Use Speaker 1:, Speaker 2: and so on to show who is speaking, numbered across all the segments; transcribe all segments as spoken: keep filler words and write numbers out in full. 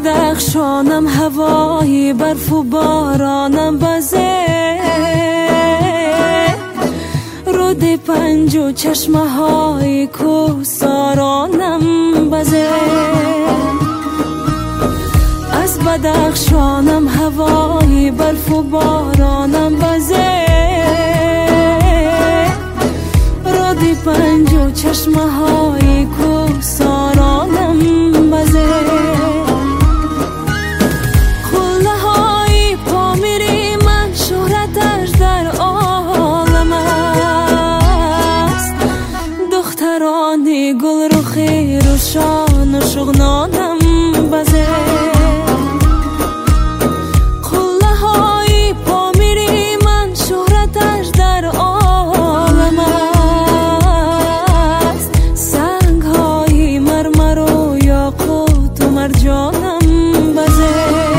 Speaker 1: بدخشانم هوای برف و بارانم بازه، رود پنج و چشمه های کوهسارانم بازه. از بدخشانم هوای برف و بارانم بازه، رود پنج و چشمه های کوهسارانم بازه. گل رو خیر و شان و شغنانم بازه، قله های پا میری من شهرتش در عالم است، سنگ های مرمر و یاقوت و مرجانم بازه.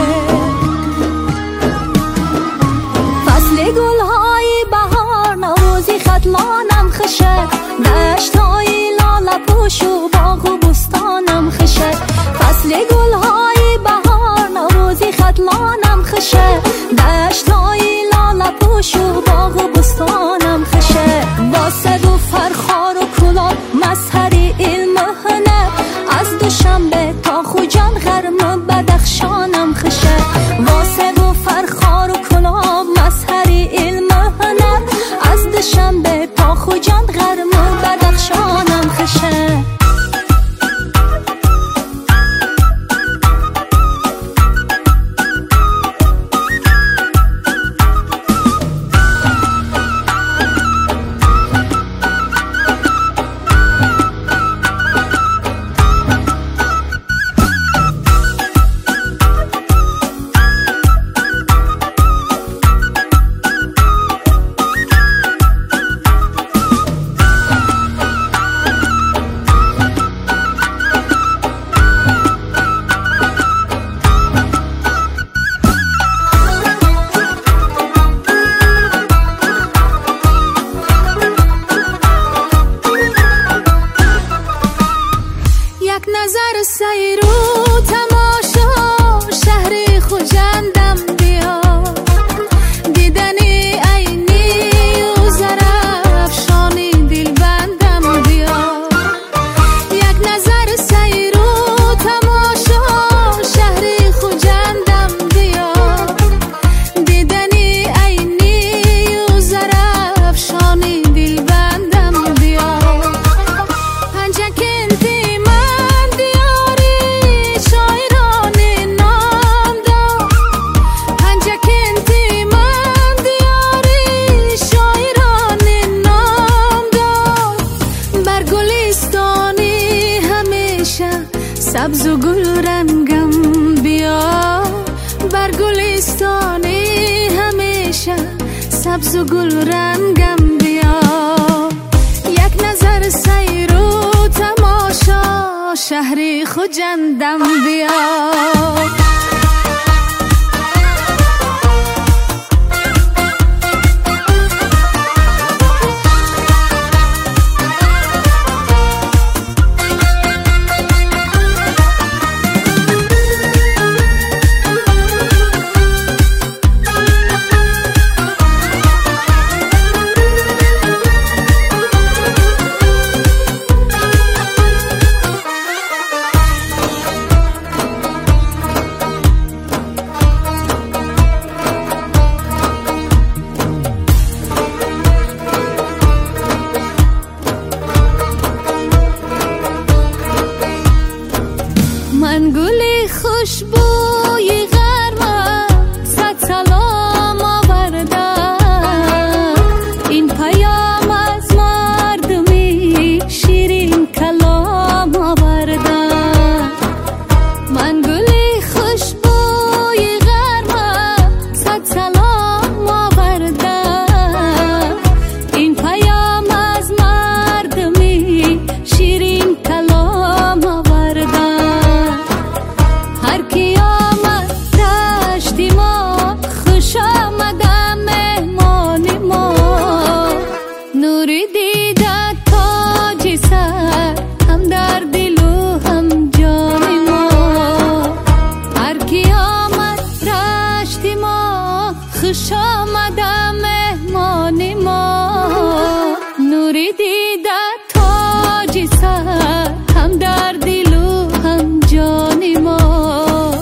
Speaker 2: فصل گل های بهار نوروزی ختلانم خشه، دشت های پوش و باغ و بستانم خشه. فصل گل های بهار نوروزی ختلانم خشه، دشت های لاله پوش و باغ و بستانم خشه. با صد و فرخار و کلاه مظهر علم و هنر، از دوشنبه تا خوجان غرم بدخشانم خشه. با صد و فرخار و کلاه مظهر علم و هنر، از دوشنبه تا خوجان غرم بدخشانم خشه.
Speaker 1: نظر سیر و تماشا شهر خوجندم بیا، دیدنی عینی و زرافشانی دلبندم بیا. یک نظر سیر و تماشا شهر خوجندم بیا، دیدنی عینی و زرافشانی دلبندم بیا. پنجکن سبز و گل رنگم بیا، بر گلستانی همیشه سبز و گل رنگم بیا. یک نظر سیر و تماشا شهر خوجندم بیا.
Speaker 2: خوش آمدم مهمانی ما، نوری دیدت تاجی سر، هم در دل و هم جانی ما.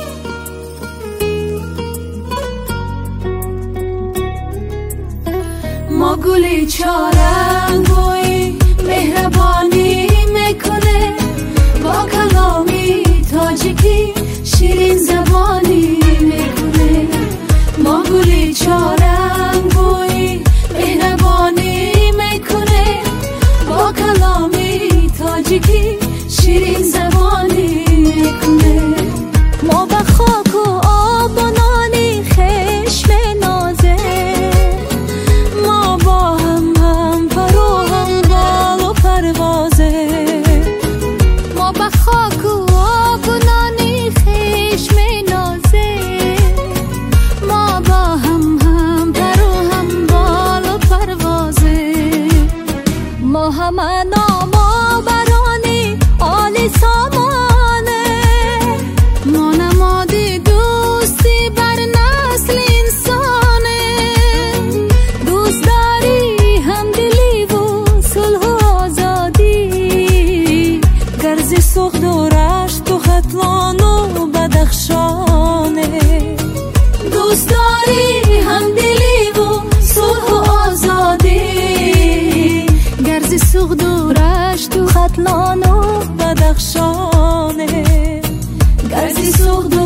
Speaker 1: ما گلی چارنگوی مهربانی میکنه، با کلامی تاجیکی شیرین زبانی میکنه. ما گلی چارنگوی مهربانی میکنه، با کلامی تاجیکی شیرین زبانی میکنه.
Speaker 2: ما به خاک و آب و نانی خشم نازه، ما با هم هم پر و هم بال و پروازه. ما به خاک و آب و نانی خشم نازه، ما با هم هم پر و هم بال و پروازه. ما همه ناما برانی آلی سامانه، ما نمادی دوستی بر نسل انسانه. دوست داری هم دلی و صلح و آزادی،
Speaker 1: گرز سوخت و رشت تو خطلان و بدخشانه. دوست داری هم دلی و صلح و آزادی،
Speaker 2: گرز سوخت و رشت و خطلان و
Speaker 1: بدخشانه. گرز سوخت